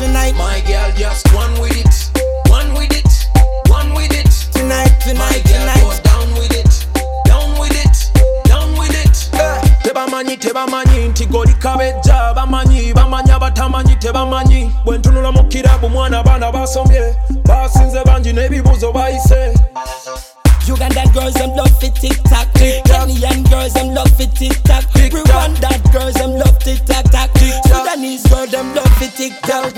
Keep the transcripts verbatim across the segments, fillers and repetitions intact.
tonight. My girl, just one with it, one with it, one with it. Tonight, tonight, my girl, tonight. go down with it, down with it, down with it. Eh, tebamanyi tebamanyi nti goli kabejja bamanyi bamanya batamanyi tebamanyi bwe ntunula mu kirabu mwana abaana basomye basinze bangi n'ebibuuzo bayise. Ugandan girls them love it tic-tac. Kenyan girls them love it tic-tac. Rwandan girls them love tic-tac-tac. Sudanese girls them love it tic-tac.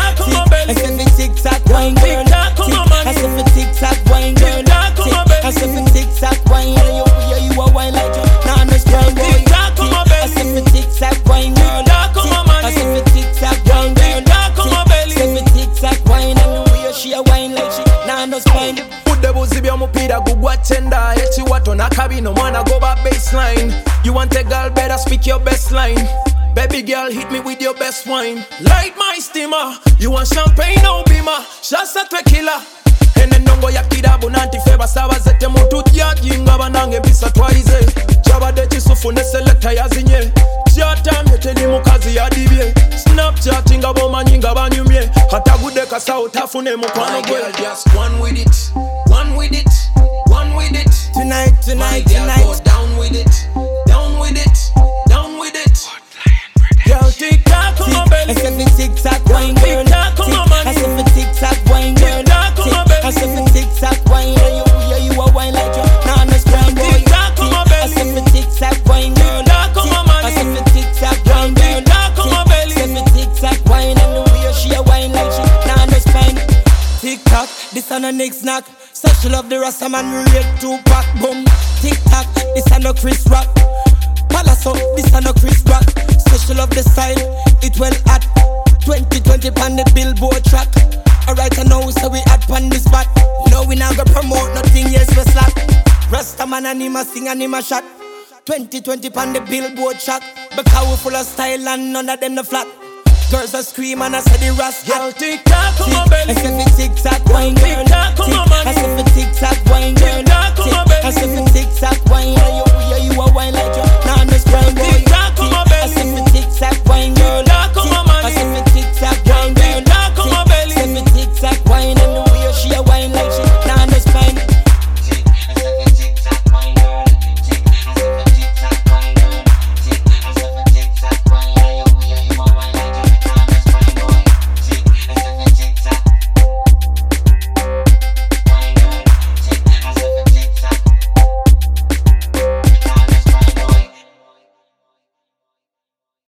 I say for tic-tac wine girl. I say for tic-tac wine girl. I say for tic-tac wine girl. Yeah, you a wine like you. Nah, no spray boy. I say for tic-tac wine girl. I say for tic-tac wine girl. I say for tic-tac wine and the way she a wine like she. Nah, no spine. Buzi by'omupiira gugwa tenda ekiwato nakabino mwana goba baseline. You want a girl, better speak your best line. Baby girl, hit me with your best wine. Light my steamer. You want champagne or bima? Shasta tequila. Ene ndongo ya kirabu nanti feba saba zete mutu jajinga banange bisa twaize. Chabade chisufu ne selecta yazinye. Chatamye teli mukazi yadibye. Snapchat nga bomanyi nga banyumye. Hata gude kasao tafune mukwano gwe. My girl, just one with it, one with it, one with it. Tonight, My tonight, girl, tonight. go down with it, down with it, down with it. Girl, tic-tac, come on, belly. I say for tic-tac wine girl. Tic-tac, come on, man. I say for tic-tac wine girl. Tic-tac, come on, belly. I say for tic-tac wine girl. You, yeah, you a wine like you. Nah, no scram boy. Tic-tac, come on, belly. I say for tic-tac wine girl. Tic-tac, come on, man. I say for tic-tac wine girl. Tic-tac, come on, belly. I say for tic-tac wine and the way she a wine like she. Nah, no spine. Tic-tac, this a no next knock. So she love the Rasta man relate to pack boom. Tic-tac, this a no Chris Rock. Palaso, this a no Chris Rock. So she love the style, it well hot. twenty twenty pan the billboard track. Alright, I know, so we at pan the spot. No, we not gonna promote nothing, yes, we slack. Rasta man and him a sing and him a shot. twenty twenty pan the billboard track. Because we full of style and none of them the flat. Girls are scream and I say the Rasta. Girl, tic-tac, come on, belly. I say for tic-tac wine girl. Tic-tac, come on, man. I say for tic-tac wine girl. Tic-tac, come on, belly.